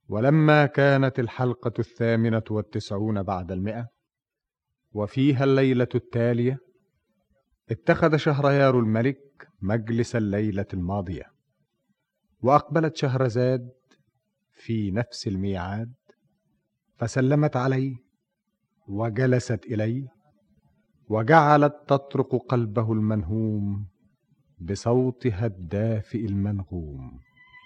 ولما كانت الحلقة 98 بعد 100 وفيها الليلة التالية، اتخذ شهريار الملك مجلس الليلة الماضية، وأقبلت شهرزاد في نفس الميعاد، فسلمت عليه وجلست إليه، وجعلت تطرق قلبه المنهوم بصوتها الدافئ المنغوم.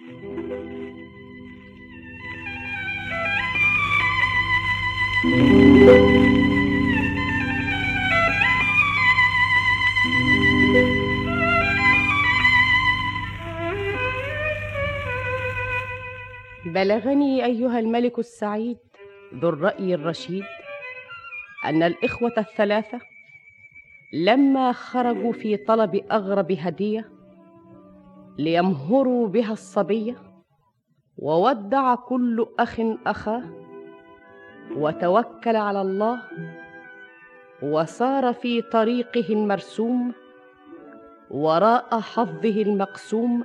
بلغني أيها الملك السعيد ذو الرأي الرشيد أن الإخوة الثلاثة لما خرجوا في طلب أغرب هدية ليمهروا بها الصبية، وودع كل أخ أخاه وتوكل على الله وسار في طريقه المرسوم وراء حظه المقسوم.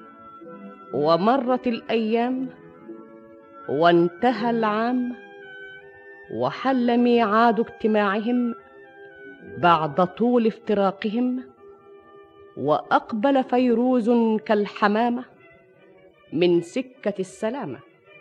ومرت الأيام وانتهى العام، وحل ميعاد اجتماعهم بعد طول افتراقهم، وأقبل فيروز كالحمامة من سكة السلامة.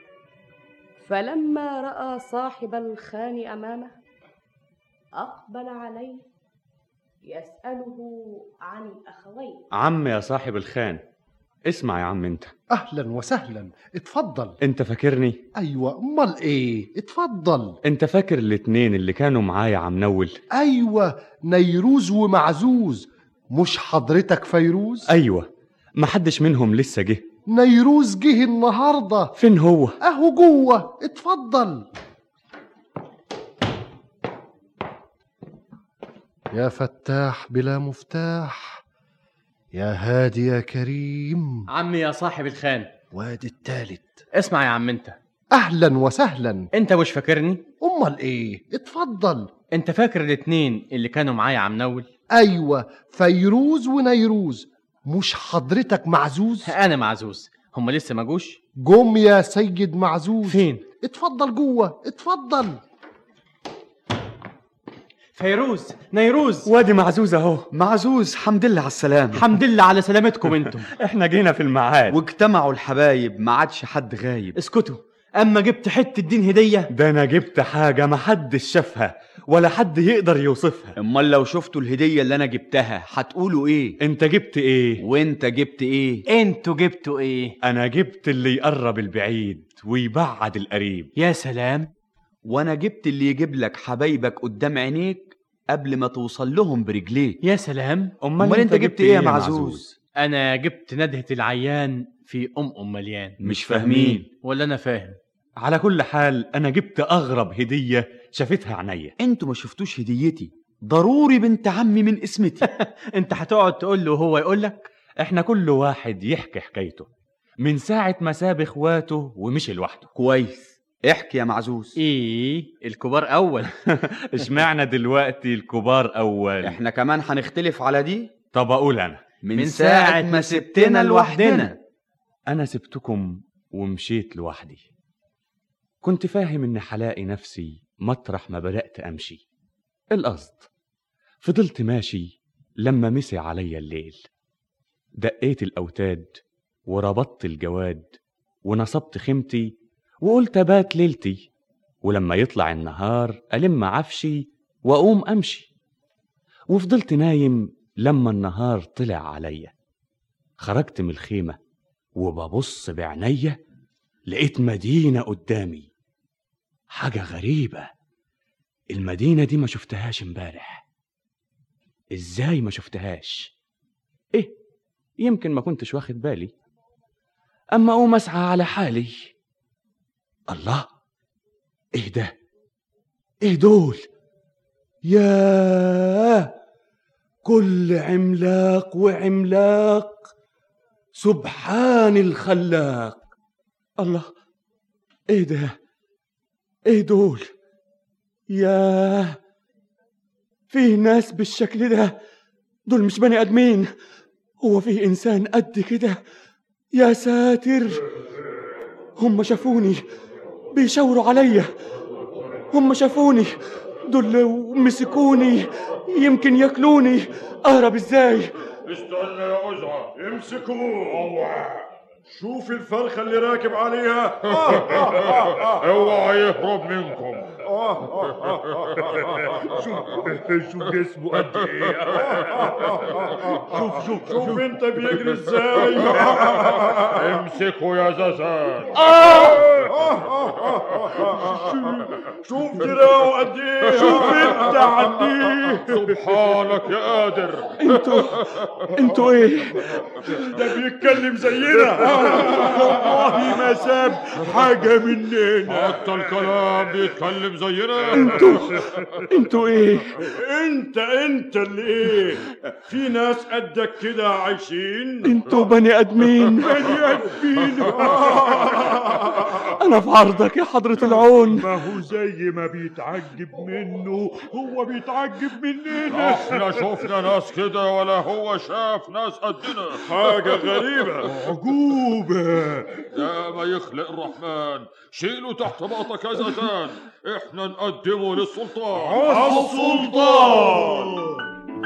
فلما رأى صاحب الخان أمامه أقبل عليه يسأله عن الأخوين. عم يا صاحب الخان، اسمع يا عم انت. اهلا وسهلا، اتفضل. انت فاكرني؟ ايوه، امال ايه؟ اتفضل. انت فاكر الاتنين اللي كانوا معايا عم نول؟ ايوه، نيروز ومعزوز. مش حضرتك فيروز؟ ايوه، محدش منهم لسه جه. نيروز جه النهارده. فين هو؟ اهو جوه، اتفضل. يا فتاح بلا مفتاح، يا هادي يا كريم. عمي يا صاحب الخان. وادي التالت. اسمع يا عم انت. اهلا وسهلا. انت مش فاكرني؟ امال ايه؟ اتفضل. انت فاكر الاتنين اللي كانوا معايا عم نول؟ ايوه، فيروز ونيروز. مش حضرتك معزوز؟ انا معزوز. هم لسه ما جوش؟ جم يا سيد معزوز. فين؟ اتفضل جوه، اتفضل. فيروز، نيروز. وادي معزوز اهو. معزوز، حمد لله على السلامة. حمد لله على سلامتكم انتم. احنا جينا في الميعاد واجتمعوا الحبايب، ما عادش حد غايب. اسكتوا، اما جبت حتة الدين هدية. ده انا جبت حاجة محدش شافها ولا حد يقدر يوصفها. امال لو شفتوا الهدية اللي انا جبتها هتقولوا ايه؟ انت جبت ايه؟ وانت جبت ايه؟ انتوا جبتوا ايه؟ انا جبت اللي يقرب البعيد ويبعد القريب. يا سلام. وانا جبت اللي يجيب لك حبايبك قدام عينيك قبل ما توصل لهم برجليك. يا سلام. امال انت جبت ايه يا معزوز؟ انا جبت ندهة العيان في مليان. مش فاهمين ولا انا فاهم؟ على كل حال انا جبت اغرب هدية شافتها عينيا. انتوا ما شفتوش هديتي؟ ضروري بنت عمي من اسمتي. انت هتقعد تقول له وهو يقول لك؟ احنا كل واحد يحكي حكايته من ساعة ما ساب اخواته ومشي لوحده. كويس، احكي يا معزوز. ايه الكبار اول؟ اشمعنى دلوقتي الكبار اول؟ احنا كمان هنختلف على دي. طب اقول انا. من ساعة ما سبتنا لوحدنا. انا سبتكم ومشيت لوحدي. كنت فاهم ان هلاقي نفسي مطرح ما بدأت امشي. القصد فضلت ماشي لما مسي عليا الليل. دقيت الاوتاد وربطت الجواد ونصبت خيمتي وقلت ابات ليلتي، ولما يطلع النهار ألم عفشي وأقوم أمشي. وفضلت نايم لما النهار طلع عليا. خرجت من الخيمة وببص بعينيا لقيت مدينة قدامي. حاجة غريبة، المدينة دي ما شفتهاش امبارح. ازاي ما شفتهاش؟ ايه، يمكن ما كنتش واخد بالي. اما اقوم اسعى على حالي. الله، ايه ده؟ ايه دول؟ ياه، كل عملاق وعملاق، سبحان الخلاق. الله، ايه ده؟ ايه دول؟ ياه، فيه ناس بالشكل ده؟ دول مش بني ادمين، هو فيه انسان قد كده؟ يا ساتر. هم شافوني بيشاوروا عليا، هم شافوني دول ومسكوني، يمكن ياكلوني. اهرب ازاي؟ استنى يا أزعة، امسكوه. شوف الفرخة اللي راكب عليها. اوعى يهرب منكم. شوف جسمه قد ايه. شوف انت بيجري ازاي. امسكه يا زازان. شوف دراعه قد ايه. شوف انت عنيه. سبحانك يا قادر. انتوا ايه؟ ده بيتكلم زينا. والله ما ساب حاجة مننا. حتى الكلام بيتكلم زينا. انتوا ايه؟ انت اللي ايه؟ في ناس قدك كده عايشين. انتوا بني ادمين. بني ادمين. انا في عرضك يا حضرة العون. ما هو زي ما بيتعجب منه هو بيتعجب مننا. احنا شفنا ناس كده ولا هو شاف ناس قدنا. حاجة غريبة عجوبة. يا ما يخلق الرحمن، شيله تحت باطك يا زازان. احنا نقدمه للسلطان. السلطان.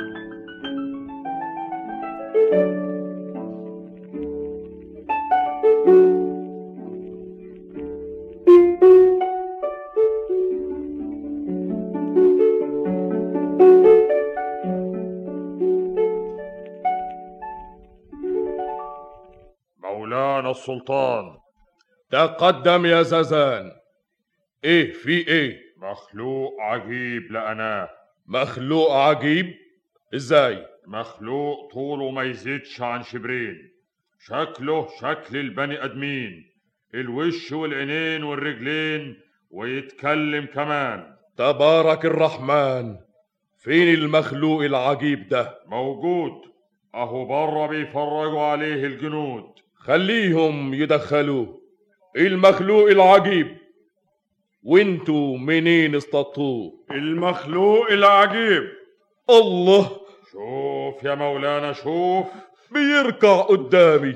مولانا السلطان. تقدم يا زازان. ايه في ايه؟ مخلوق عجيب لقناه. مخلوق عجيب؟ ازاي؟ مخلوق طوله ما يزيدش عن شبرين، شكله شكل البني ادمين، الوش والعينين والرجلين، ويتكلم كمان. تبارك الرحمن. فين المخلوق العجيب ده؟ موجود اهو بره بيفرجوا عليه الجنود. خليهم يدخلوه. المخلوق العجيب. وانتوا منين اصطادتوه؟ المخلوق العجيب. الله، شوف يا مولانا، شوف بيركع قدامي.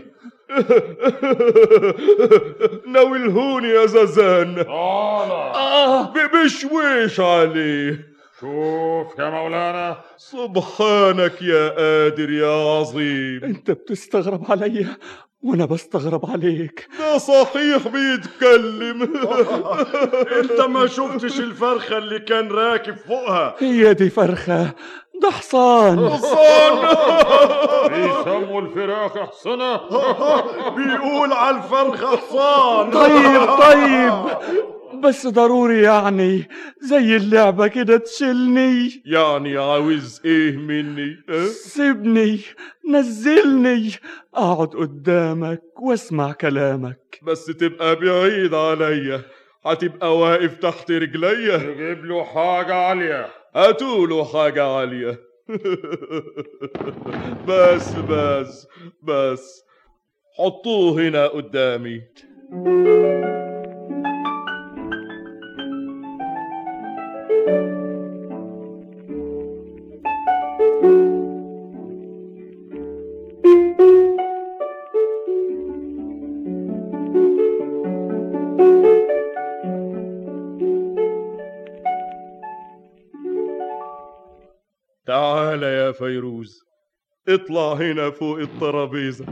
ناولهوني يا زازان. بشويش عليه. شوف يا مولانا. سبحانك يا قادر يا عظيم. انت بتستغرب عليا وانا بستغرب عليك. ده صحيح بيتكلم. انت ما شفتش الفرخة اللي كان راكب فوقها؟ هي دي فرخة؟ ده حصان. بيسموا الفراخ حصنة. بيقول على الفرخة حصان. طيب بس ضروري يعني زي اللعبة كده تشيلني. يعني عاوز ايه مني؟ سيبني، نزلني، اقعد قدامك واسمع كلامك. بس تبقى بعيد عليا، هتبقى واقف تحت رجليا. تجيب له حاجة عالية. هاتوله حاجة عالية. بس حطوه هنا قدامي. تعال يا فيروز، اطلع هنا فوق الترابيزة.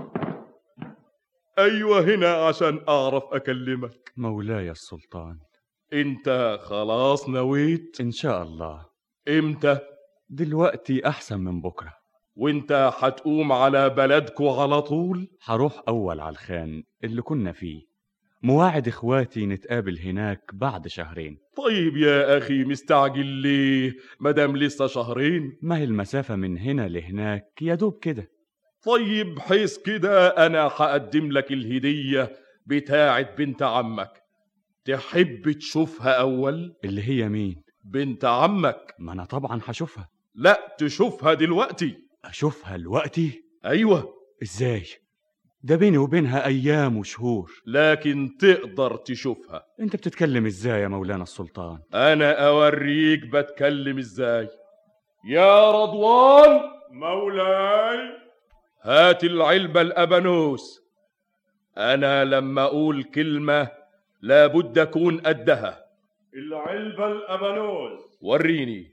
ايوه هنا عشان اعرف اكلمك. مولاي السلطان. انت خلاص نويت؟ ان شاء الله. امتى؟ دلوقتي احسن من بكرة. وانت هتقوم على بلدكو على طول؟ هروح اول على الخان اللي كنا فيه، مواعد اخواتي نتقابل هناك بعد شهرين. طيب يا اخي مستعجل ليه مدام لسه شهرين؟ ما هي المسافة من هنا لهناك يا دوب كده. طيب حيث كده انا هقدم لك الهدية بتاعت بنت عمك. تحب تشوفها اول؟ اللي هي مين؟ بنت عمك. ما انا طبعا هشوفها. لا تشوفها دلوقتي. اشوفها دلوقتي؟ ايوه. ازاي؟ ده بيني وبينها ايام وشهور. لكن تقدر تشوفها. انت بتتكلم ازاي يا مولانا السلطان؟ انا اوريك بتكلم ازاي. يا رضوان. مولاي. هات العلبة الابانوس. أنا لما أقول كلمة لابد أكون قدها. العلبة الأبانوز. وريني.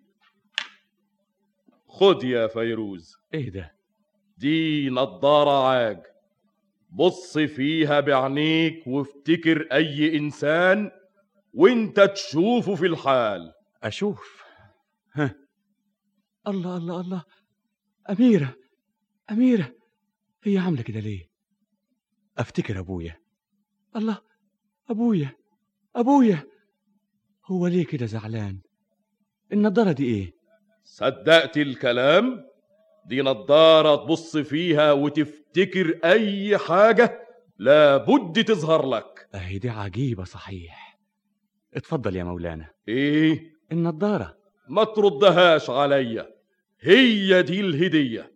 خد يا فيروز. ايه ده؟ دي نضارة عاج، بص فيها بعينيك وافتكر أي إنسان وانت تشوفه في الحال. اشوف. ها. الله الله الله، أميرة، أميرة، هي عاملة كده ليه؟ أفتكر أبويا. الله، أبويا، أبويا، هو ليه كده زعلان؟ النضارة دي إيه؟ صدقت الكلام؟ دي نضارة تبص فيها وتفتكر أي حاجة لابد تظهر لك. أهي دي عجيبة صحيح. اتفضل يا مولانا. إيه؟ النضارة. ما تردهاش عليا، هي دي الهدية.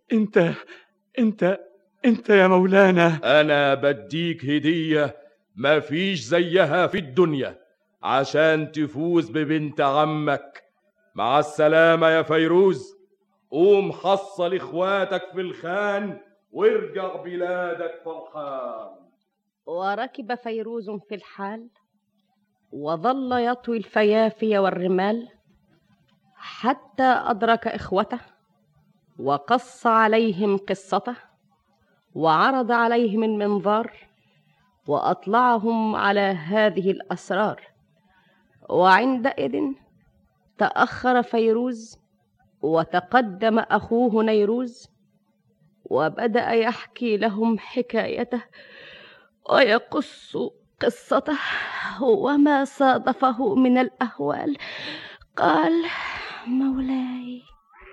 انت يا مولانا. أنا بديك هدية مفيش زيها في الدنيا عشان تفوز ببنت عمك. مع السلامة يا فيروز، قوم حصل إخواتك في الخان وارجع بلادك فرحان. وركب فيروز في الحال وظل يطوي الفيافي والرمال حتى أدرك إخوته وقص عليهم قصته وعرض عليهم المنظار وأطلعهم على هذه الأسرار. وعندئذ تأخر فيروز وتقدم أخوه نيروز وبدأ يحكي لهم حكايته ويقص قصته وما صادفه من الأهوال. قال: مولاي.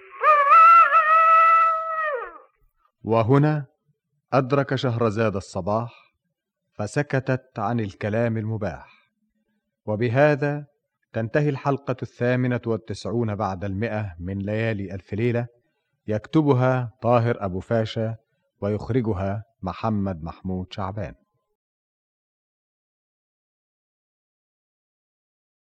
وهنا أدرك شهرزاد الصباح فسكتت عن الكلام المباح. وبهذا تنتهي الحلقة 98 بعد 100 من ليالي ألف ليلة، يكتبها طاهر أبو فاشا ويخرجها محمد محمود شعبان.